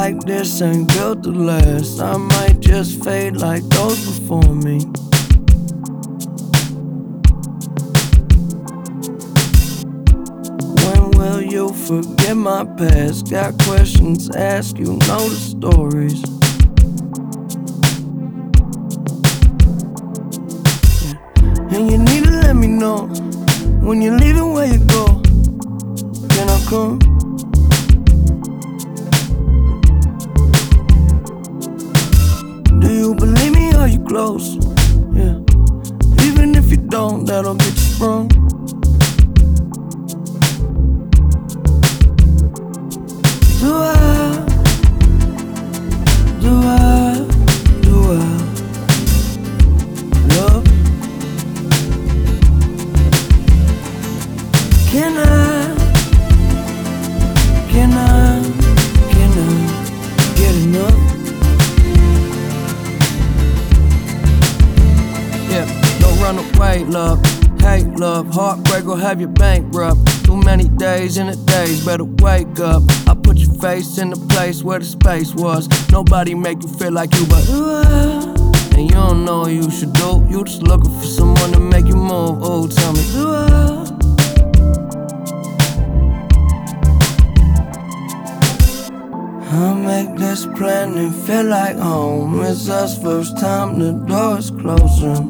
like this ain't built to last. I might just fade like those before me. When will you forget my past? Got questions, ask, you know the stories. And you need to let me know when you're leaving, where you go. Can I come? Do you believe me, are you close? Yeah. Even if you don't, that'll get you sprung. Do I love? Can I get enough? Yeah, don't run away, love. Hate, love, heartbreak will have you bankrupt. Too many days in the days, better wake up. I put your face in the place where the space was. Nobody make you feel like you, but and you don't know what you should do. You just looking for someone to make you move. Oh, tell me, do I'll make this plan and feel like home. It's us first time, the door's closing.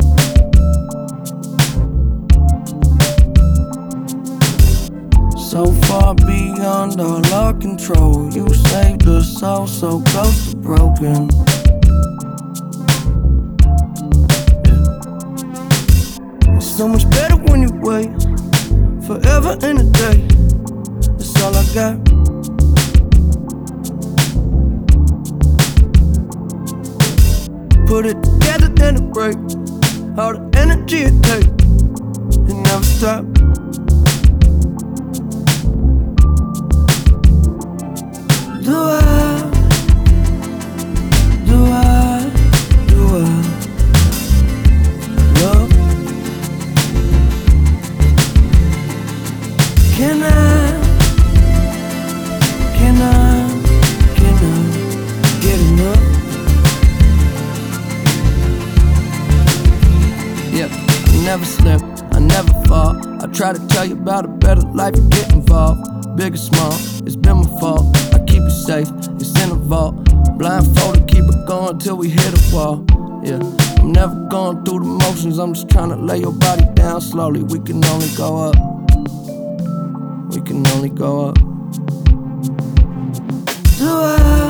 So far beyond all our control. You saved us all so close to broken. It's so much better when you wait forever in a day. That's all I got. Put it together, then it break. All the energy it takes, it never stop. Do I love? Can I get enough? Yep, I never slip, I never fall. I try to tell you about a better life, you get involved. Big or small, it's been my fault. I keep it safe, it's in a vault. Blindfolded, keep it going till we hit a wall. Yeah, I'm never going through the motions, I'm just trying to lay your body down slowly. We can only go up. We can only go up. Do I